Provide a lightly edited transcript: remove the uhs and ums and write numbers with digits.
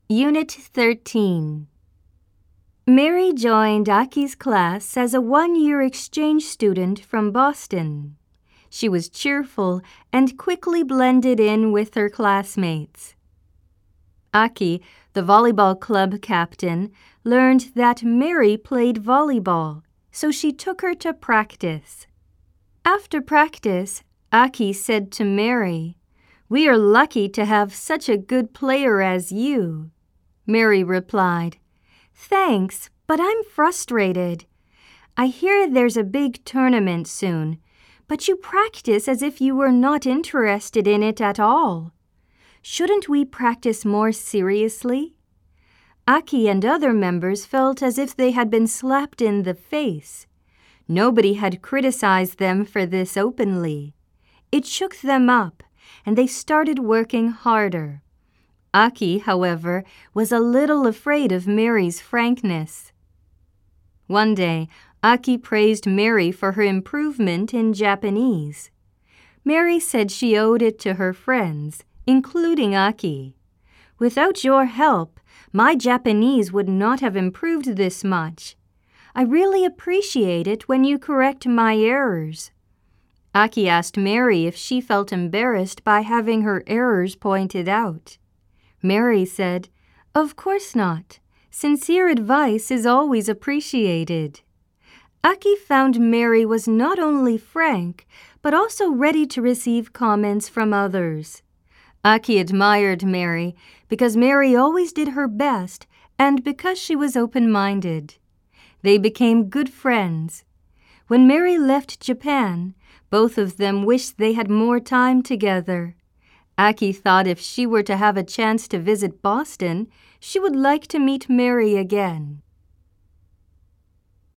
Unit 13. Mary joined Aki's class as a one-year exchange student from Boston. She was cheerful and quickly blended in with her classmates. Aki, the volleyball club captain, learned that Mary played volleyball, so she took her to practice. After practice, Aki said to Mary, "We are lucky to have such a good player as you." Mary replied, "Thanks, but I'm frustrated. I hear there's a big tournament soon, but you practice as if you were not interested in it at all. Shouldn't we practice more seriously?" Aki and other members felt as if they had been slapped in the face. Nobody had criticized them for this openly. It shook them up, and they started working harder. Aki, however, was a little afraid of Mary's frankness. One day, Aki praised Mary for her improvement in Japanese. Mary said she owed it to her friends, including Aki. "Without your help, my Japanese would not have improved this much. I really appreciate it when you correct my errors." Aki asked Mary if she felt embarrassed by having her errors pointed out. Mary said, "Of course not. Sincere advice is always appreciated." Aki found Mary was not only frank, but also ready to receive comments from others. Aki admired Mary because Mary always did her best and because she was open-minded. They became good friends. When Mary left Japan, both of them wished they had more time together. Aki thought if she were to have a chance to visit Boston, she would like to meet Mary again.